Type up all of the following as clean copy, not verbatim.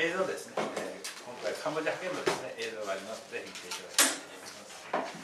映像ですね、今回カンボジア派遣のですね映像がありますので見ていただきたいと思います。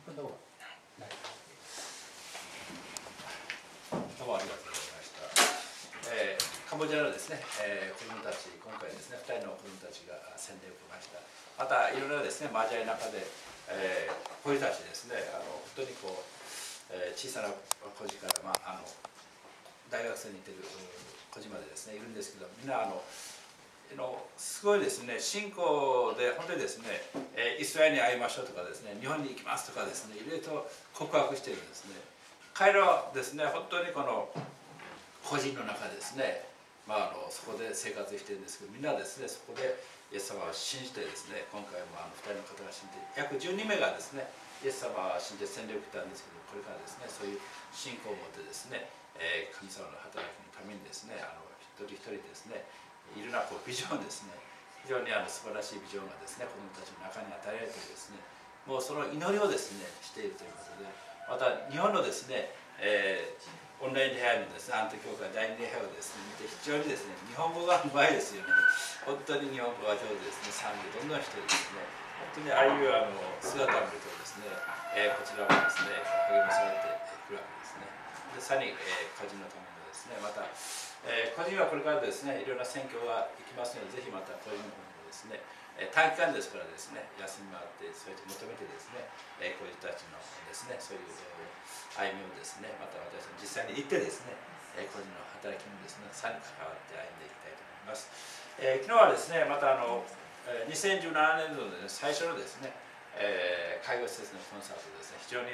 どうもありがとうございました。カンボジアのですね、子どもたち、今回ですね、2人の子どもたちが洗礼を受けました。またいろいろですね、交わりの中で、子たちですね、本当にこう、小さな子児から、大学生に行っている子児までですね、いるんですけど、みんなすごいですね、信仰で本当にですね、イスラエルに会いましょうとかですね、日本に行きますとかですね、いろいろと告白しているんですね。彼らはですね、本当にこの個人の中でですね、そこで生活しているんですけど、みんなですね、そこでイエス様を信じてですね、今回も2人の方が信じて、約12名がですね、イエス様を信じて洗礼を受けたんですけど、これからですね、そういう信仰を持ってですね、神様の働きのためにですね、一人一人ですね、いろんなこうビジョンですね、非常に素晴らしいビジョンがですね、子どもたちの中に与えられてですね、もうその祈りをですね、しているということで、また日本のですね、オンライン礼拝のですね、アント教会第2礼拝をですね、見て非常にですね、日本語がうまいですよね。本当に日本語が上手ですね、賛美どんどんしてですね、本当にああいう姿を見るとですね、こちらもですね、励まされてくるわけですね。でさらに、個人のためにですね、また個人はこれからですね、いろんな選挙が行きますので、ぜひまた個人の方にもですね、短期間ですからですね、休みもあって、そうやって求めてですね、こういう人たちのですね、そういう歩みをですね、また私たち実際に行ってですね、個人の働きにですね、さらに関わって歩んでいきたいと思います。昨日はですね、また2017年度の、最初のですね、介護施設のコンサートですね、非常に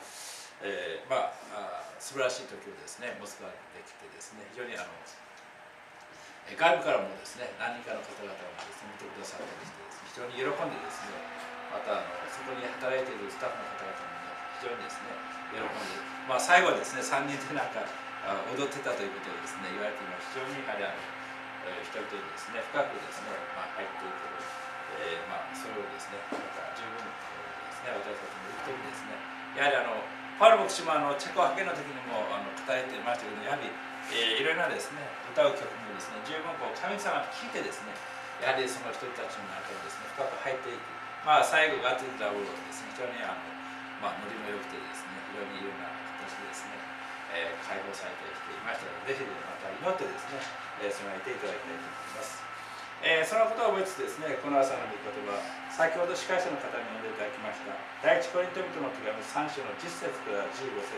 素晴らしい時をですね、持つことができてですね、非常に外部からもですね、何人かの方々がですね、見てくださったりしてですね、非常に喜んでですね、またそこに働いているスタッフの方々も非常にですね、喜んで、最後はですね、3人でなんか踊ってたということをですね、言われています。非常にやはり人々にですね、深くですね、入っていく、それをですね、また十分ですね、私たちも行くときにですね、やはりパウロ牧師もチェコ派遣の時にも語られていましたけど、やはり、いろいろなですね、歌う曲もですね、十分こう神様に聞いてですね、やはりその人たちの中にですね、深く入っていく。最後がついたをですね、非常にノリも良くてですね、非常にいろんな形でですね、解放されてきていましたので、ぜひまた祈ってですね、備えていただきたいと思います。そのことを覚えつつですね、この朝の御言葉、先ほど司会者の方に読んでいただきました、第一コリント人の手紙3章の10節から15節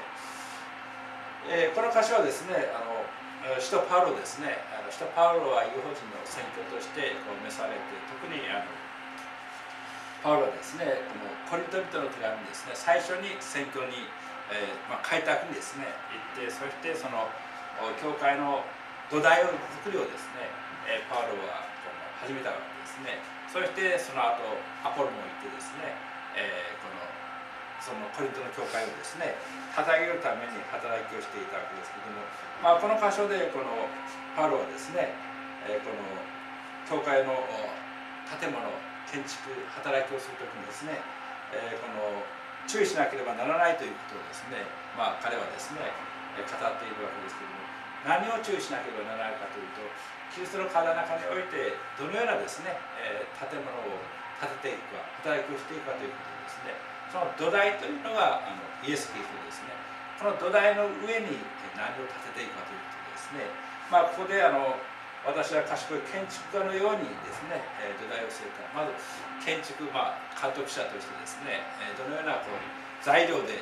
ですね。この箇所はですね、使徒パウロですね、使徒パウロは異邦人の宣教として召されて、特にパウロはですね、このコリント人の手紙ですね、最初に宣教に、開拓にですね、行って、そしてその教会の土台を作りをですね、パウロは始めたわけですね。そしてその後アポロも行ってですね、そのコリントの教会をですね、立て上げるために働きをしていたわけですけれども、この箇所でこのパウロはですね、この教会の建物建築働きをするときにですね、この注意しなければならないということをですね、彼はですね、語っているわけですけれども、何を注意しなければならないかというと、キリストの体の中においてどのようなですね、建物を建てていくか、働きをしていくかということですね、その土台というのがイエス・キリストですね。この土台の上に何を建てていくかということですね。ここで私は賢い建築家のようにですね、土台を据えた、まず建築、監督者としてですね、どのような材料で、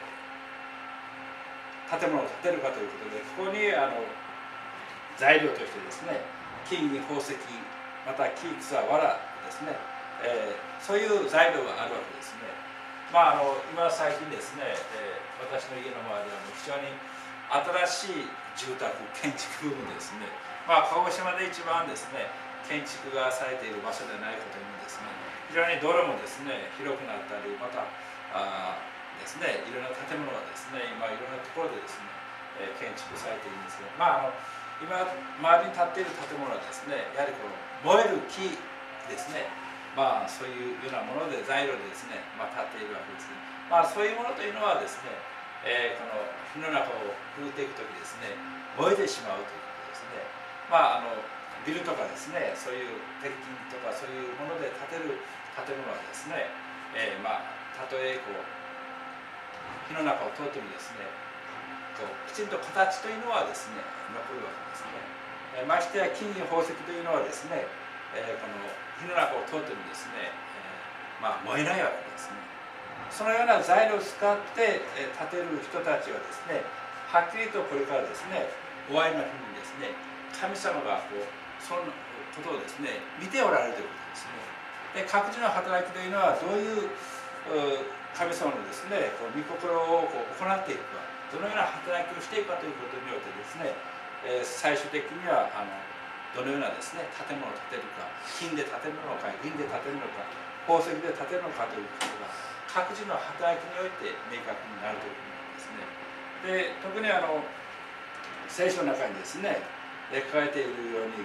建物を建てるかということで、ここに材料としてですね、金銀宝石、また木草藁ですね、そういう材料があるわけですね。今最近ですね、私の家の周りは非常に新しい住宅建築ブームですね。鹿児島で一番ですね、建築がされている場所ではないかと思うんですね。非常に道路もですね、広くなったり、またですね、いろんな建物がですね、今いろんなところでですね、建築されているんですけど、今周りに建っている建物はですね、やはりこの燃える木ですね、そういうようなもので材料でですね、建っているわけですね。そういうものというのはですね、この火の中をくぐっていくときですね、燃えてしまうということですね。ビルとかですね、そういう鉄筋とかそういうもので建てる建物はですね、 たとえ火の中を通ってもですね、きちんと形というのはですね残るわけですね。ましてや金銀宝石というのはですね、この火の中を通ってもですね、燃えないわけですね。そのような材料を使って建てる人たちはですね、はっきりとこれからですね、終わりの日にですね、神様がそのことをですね見ておられるということですね。で、各自の働きというのはどういう神様のですね御心を行っていくか、どのような働きをしていくかということによってですね、最終的にはどのようなですね建物を建てるか、金で建てるのか銀で建てるのか宝石で建てるのかということが各自の働きにおいて明確になるということなんですね。で、特に聖書の中にですね書かれているように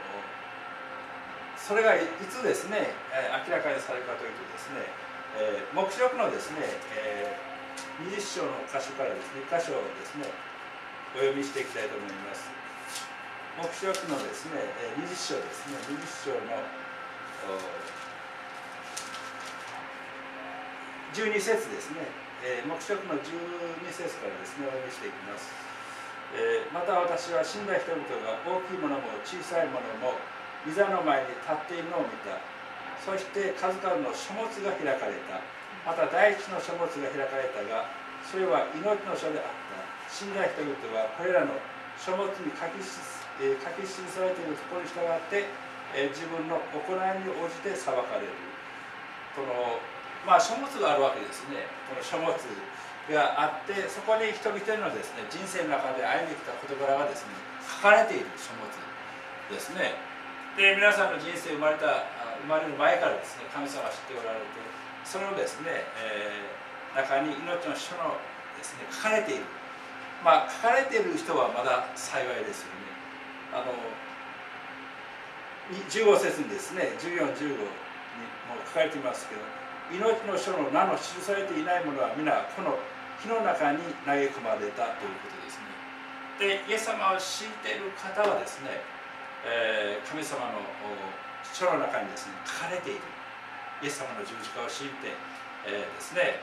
それがいつですね明らかにされるかというとですね、黙示録のですね20章の箇所からですね1箇所をですねお読みしていきたいと思います。黙示録のですね20章ですね、20章の12節ですね、黙示録の12節からですねお読みしていきます。また私は死んだ人々が大きいものも小さいものも御座の前に立っているのを見た。そして数々の書物が開かれた。また第一の書物が開かれたが、それは命の書であった。死んだ人々はこれらの書物に書き記されているところに従って、自分の行いに応じて裁かれる。書物があるわけですね。この書物があって、そこに一人一人のですね人生の中で歩んできた事柄がですね書かれている書物ですね。で、皆さんの人生生まれる前からですね神様は知っておられて、それをですね、中に命の書のですね書かれている、書かれている人はまだ幸いですよね。15節にですね14、15にも書かれていますけど、命の書の名の記されていないものは皆この火の中に投げ込まれたということですね。で、イエス様を信じている方はですね、神様の書の中にですね書かれているイエス様の十字架を信じて、ですね、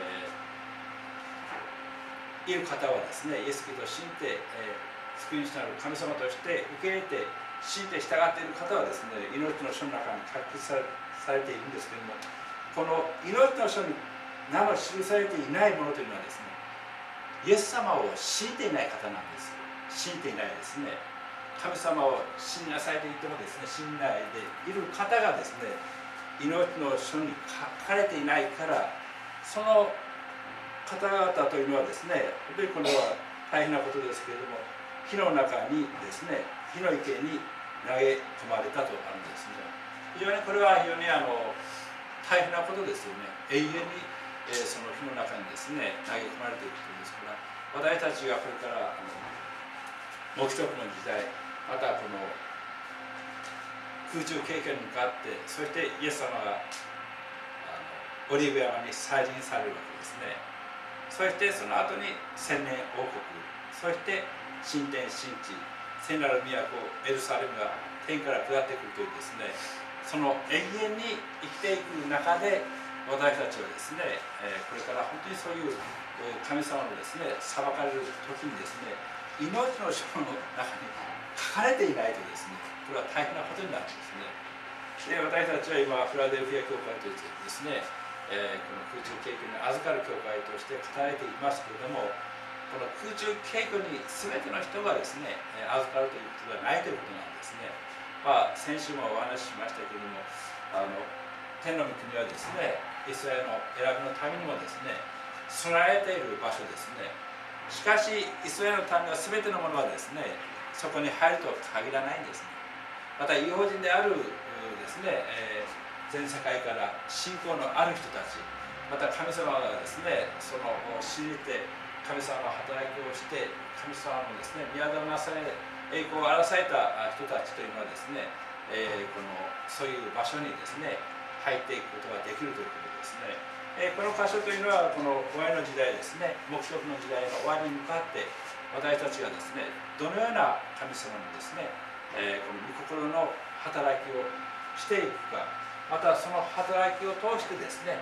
いる方はですね、イエス・キリストを信じて、救い主なる神様として受け入れて信じて従っている方はですね、命の書の中に書き記されているんですけれども、この命の書に名の記されていないものというのはですね、イエス様を信じていない方なんです。信じていないですね。神様を信じなさいと言ってもですね、信じないでいる方がですね、命の書に書かれていないから、その方々というのはですね、本当にこれは大変なことですけれども、火の中にですね、火の池に投げ込まれたとあるんですね。非常にこれは非常に大変なことですよね。永遠に、その火の中にですね投げ込まれていくことですから、私たちがこれから黙示録の時代、またこの空中経験に向かって、そしてイエス様がオリーブ山に再臨されるわけですね。そしてその後に千年王国、そして新天新地、聖なる都エルサレムが天から下ってくるというですね、その永遠に生きていく中で、私たちはですね、これから本当にそういう神様のですね裁かれる時にですね、命の書の中に書かれていないとですね、これは大変なことになるんですね。で、私たちは今フィラデルフィア教会としてですね、この空中経験に預かる教会として語られていますけれども、この空中経験に全ての人がですね預かるということではないということなんですね。先週もお話ししましたけれども、天の御国はですね、イスラエルの選びのためにもですね備えている場所ですね。しかしイスラエルの民は全てのものはですねそこに入るとは限らないんですね。また異邦人であるですね、全世界から信仰のある人たち、また神様がですねその信じて神様の働きをして神様のですね宮沢なされ栄光を表された人たちというのはですね、そういう場所にですね入っていくことができるということですね。この箇所というのはこの終わりの時代ですね、黙示録の時代の終わりに向かって私たちがですねどのような神様にですね、この御心の働きをしていくか、またその働きを通してですね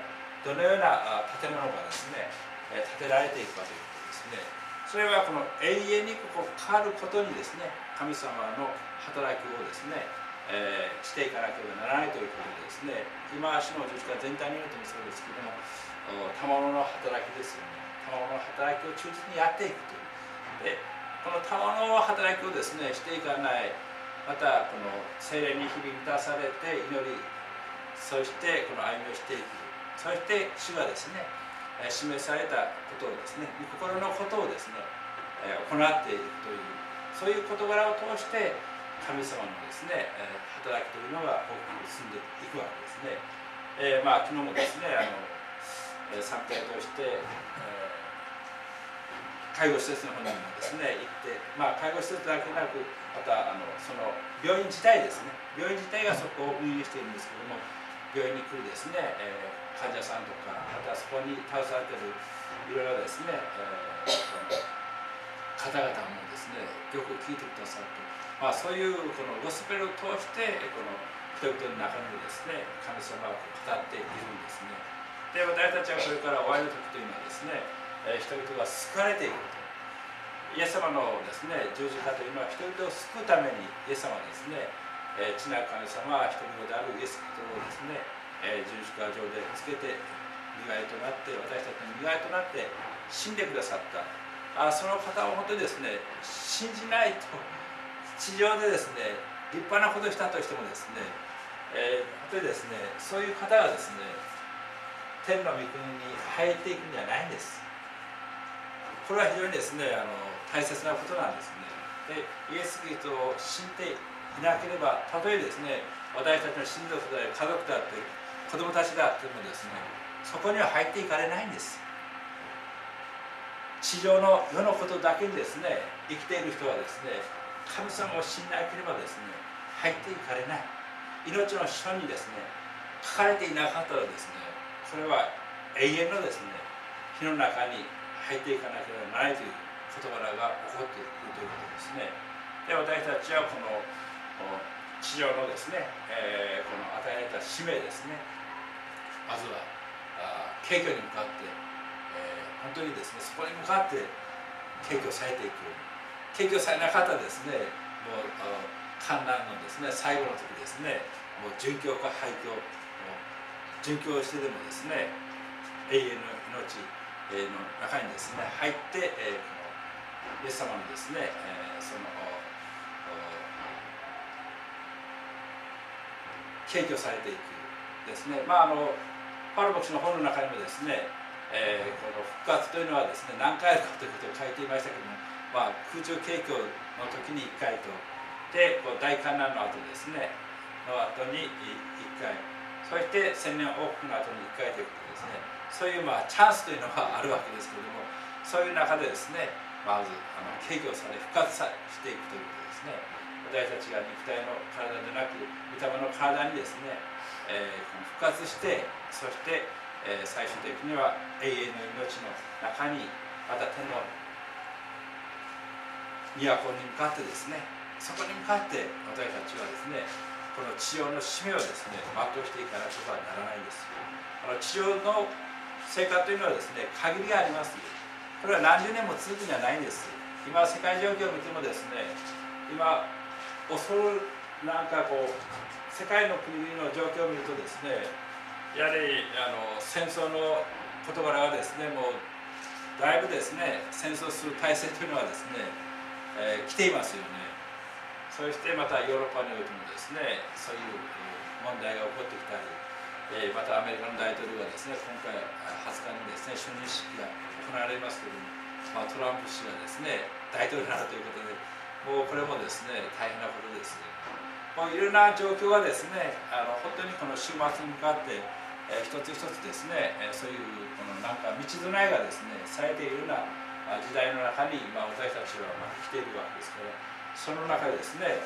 どのような建物がですね建てられていくかということですね。それはこの永遠にここ変わることにですね神様の働きをですね、していかなければならないということでですね、今主の十字架全体においてもそうですけども賜物の働きですよね。賜物の働きを忠実にやっていくというで、この賜物の働きをですねしていかない、またこの聖霊に日々満たされて祈り、そしてこの歩みをしていく、そして主がですね示されたことをですね、心のことをですね行っていくという、そういう事柄を通して神様のですね働きというのが大きく進んでいくわけですね。昨日もですね参拝として、介護施設の方にもですね行って、介護施設だけでなく、またその病院自体ですね、病院自体がそこを運営しているんですけども、病院に来るですね、患者さんとか、またそこに倒されているいろいろですね、方々もですねよく聞いてくださって、そういうこのゴスペルを通してこの人々の中にですね神様を語っているんですね。で、私たちはこれから終わりの時というのはですね、人々が救われていくと。イエス様のですね十字架というのは人々を救うためにイエス様はですね、父なる神様は一人子であるイエス・キリストをですね、十字架上でつけて身代となって、私たちの身代となって死んでくださった。その方を本当にですね信じないと、地上でですね立派なことをしたとしてもですね、本当にですねそういう方がですね天の御国に入っていくんじゃないんです。これは非常にですね大切なことなんですね。で、イエス・キリストを信じていなければ、たとえですね私たちの親族であり家族であって子供たちであってもですねそこには入っていかれないんです。地上の世のことだけにですね生きている人はですね神様を信じなければですね入っていかれない。命の書にですね書かれていなかったらですね、それは永遠のですね火の中に入っていかなければならないという事柄が起こっているということですね。で、私たちはこの地上のですね、この与えられた使命ですね、まずは敬虚に向かって、本当にですねそこに向かって敬虚されていく。敬虚されなかったらですね、もう観覧のですね最後の時ですね、もう殉教か廃教、殉教してでもですね永遠の命の中にですね入って、イエス様のですね、その敬虚されていくですね。パウロ牧師の本の中にもですね、この復活というのはですね何回あるかということを書いていましたけども、空中敬虚の時に1回と、で大観覧の後ですねの後に1回、そして千年王国の後に1回ということですね。そういうチャンスというのはあるわけですけれども、そういう中でですねまず敬虚され復活していくということですね。私たちが肉体の体でなく御霊の体にですね、復活して、そして、最終的には永遠の命の中にまた天の都に向かってですね、そこに向かって私たちはですねこの地上の使命をですね全うしていかなければならないんです。地上の生活というのはですね限りがあります。これは何十年も続くんじゃないんです。今世界状況を見てもですね、今恐る世界の国々の状況を見るとですね、やはり戦争の事柄がですねもうだいぶですね戦争する体制というのはですね、来ていますよね。そしてまたヨーロッパにおいてもですねそういう問題が起こってきたり、またアメリカの大統領がですね今回20日にですね就任式が行われますけれども、トランプ氏がですね大統領になるということで、もうこれもですね大変なことです。もういろんな状況がですね本当にこの週末に向かって、一つ一つですねそういうこの道連れがですねされているような時代の中に、私たちは来ているわけですから、その中でですね、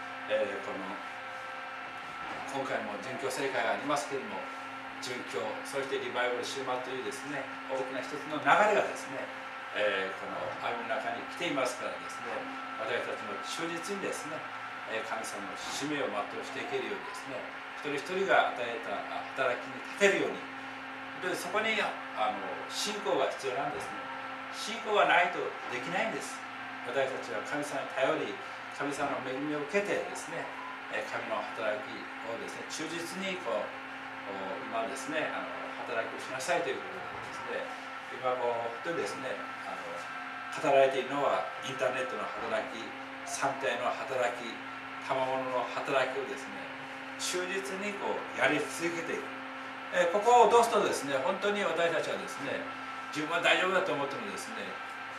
今回も殉教聖会がありますけれども、殉教そしてリバイバル終末というですね大きな一つの流れがですね、この歩みの中に来ていますからですね、私たちも忠実にですね神様の使命を全うしていけるようにですね、一人一人が与えた働きに立てるように、 でそこに信仰が必要なんですね。信仰がないとできないんです。私たちは神様に頼り、神様の恵みを受けてですね、神の働きをですね、忠実に今ですね、働きをしなさいということでですね、今もう本当にですね、働いているのはインターネットの働き、三体の働き、賜物の働きをですね、忠実にやり続けていく。ここを落とすとですね、本当に私たちはですね、自分は大丈夫だと思ってもですね、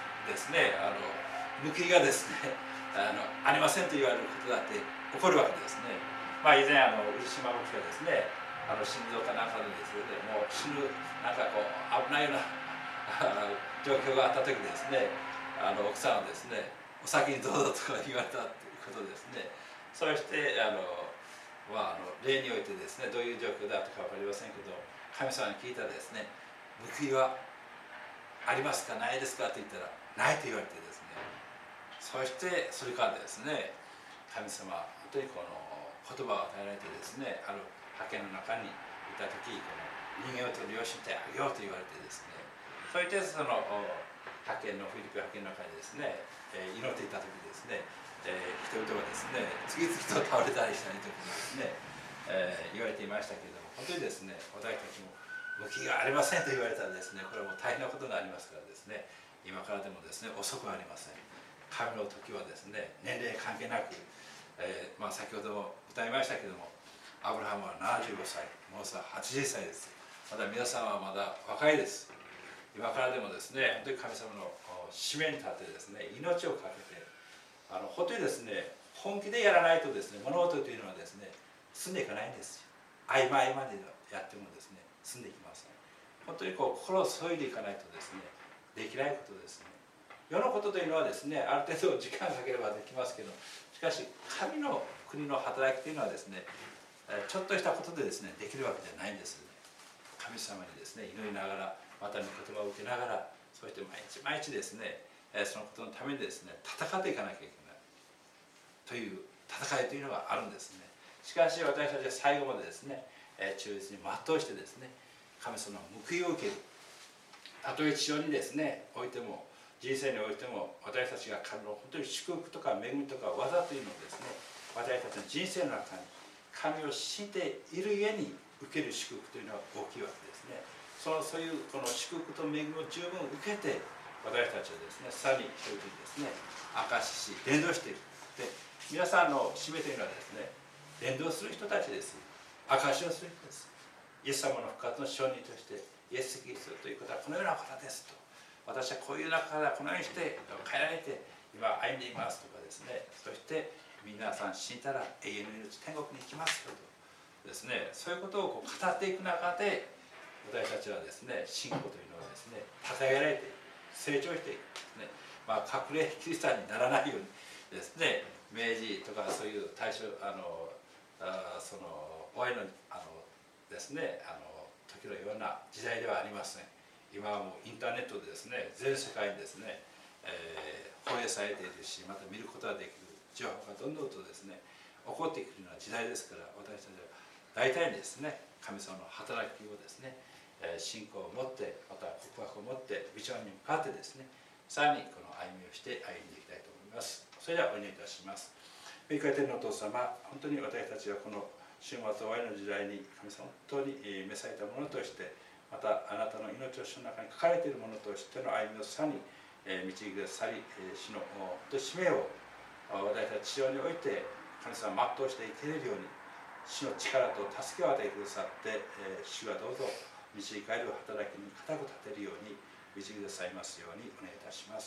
報いがですねありませんと言われることだって起こるわけですね。以前漆島牧師がですね、心臓かなんかでですね、もう死ぬなんか危ないような状況があった時ですね、奥さんはですね、お先にどうぞとか言われたということですね。そして例においてですね、どういう状況だったか分かりませんけど、神様に聞いたらですね、報いはありますかないですかと言ったらないと言われてですね、そしてそれからですね、神様本当にこの言葉を与えられてですね、ある派遣の中にいた時、この人間を取り寄せてあげようと言われてですね、そしてその派遣のフィリピン派遣の中にですね、祈っていた時ですね、人々がですね次々と倒れたりしたりとかですね、言われていましたけれども、本当にですね、私たちも報いがありませんと言われたらですね、これはもう大変なことがありますからですね、今からでもですね遅くはありません。神の時はですね、年齢関係なく、先ほども歌いましたけども、アブラハムは75歳、モーセは80歳です。まだ皆さんはまだ若いです。今からでもですね、本当に神様の使命に立ってですね、命を懸けて本当にですね、本気でやらないとですね、物事というのはですね、進んでいかないんですよ。合間合間でやってもですね、進んでいきません。本当に心を注いでいかないとですね、できないことですね。世のことというのはですね、ある程度時間かければできますけど、しかし神の国の働きというのはですね、ちょっとしたことでですね、できるわけじゃないんです。神様にですね、祈りながら、また御言葉を受けながら、そして毎日毎日ですね、そのことのためにですね、戦っていかなきゃいけないという戦いというのがあるんですね。しかし私たちは最後までですね、忠実に全うしてですね、神様の報いを受ける。たとえ地上にですね、おいても、人生においても、私たちが神の本当に祝福とか恵みとか技というのをですね、私たちの人生の中に神を信じているゆえに受ける祝福というのは大きいわけですね。そういうこの祝福と恵みを十分受けて、私たちはですね、さらに人々にですね、証しし伝道していく。で、皆さんの使命というのはですね、伝道する人たちです。証しをする人です。イエス様の復活の証人として、イエス・キリストということはこのような方ですと。私はこういう中からこのようにして変えられて今歩んでいますとかですね、そして皆さん死んだら永遠の命天国に行きますよとですね、そういうことを語っていく中で私たちはですね、信仰というのはですね、称えられていく、成長していくですね、隠れキリストにならないようにですね、明治とかそういう大正その終わりのですね時のような時代ではありません。今はもうインターネットでですね、全世界にですね、放映されているし、また見ることができる情報がどんどんとですね起こってくるような時代ですから、私たちは大体にですね、神様の働きをですね、信仰を持って、また告白を持ってビジョンに向かってですね、さらにこの歩みをして歩んでいきたいと思います。それではお祈りいたします。御神天のお父様、本当に私たちはこの終末終わりの時代に神様本当に召されたものとして、またあなたの命を主の中に書かれているものとしての歩みをさに導き出さり、主の使命を私たち地上において神様全うしていけれるように、主の力と助けを与えてくださって、主がどうぞ導かれる働きに固く立てるように導きくださいますようにお願いいたします。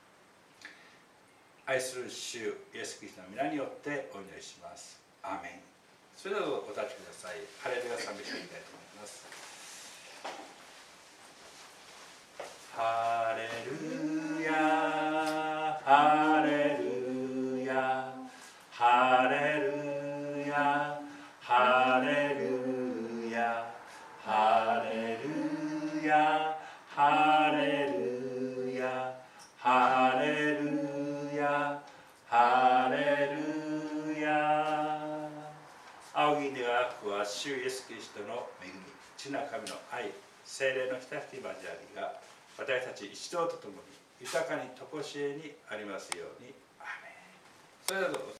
愛する主イエス・キリストの皆によってお祈りします。アーメン。それではお立ちください。ハレルヤ賛美していきたいと思います。ハレルヤハレルヤハレルヤハレルヤハレルヤハレルヤハレルヤハレルヤ。仰ぎ願わくは主イエスキリストの恵み、父なる神の愛、 聖霊のひたひき交わりが私たち一同と共に豊かに常しえにありますように。アーメン。それではどうぞ。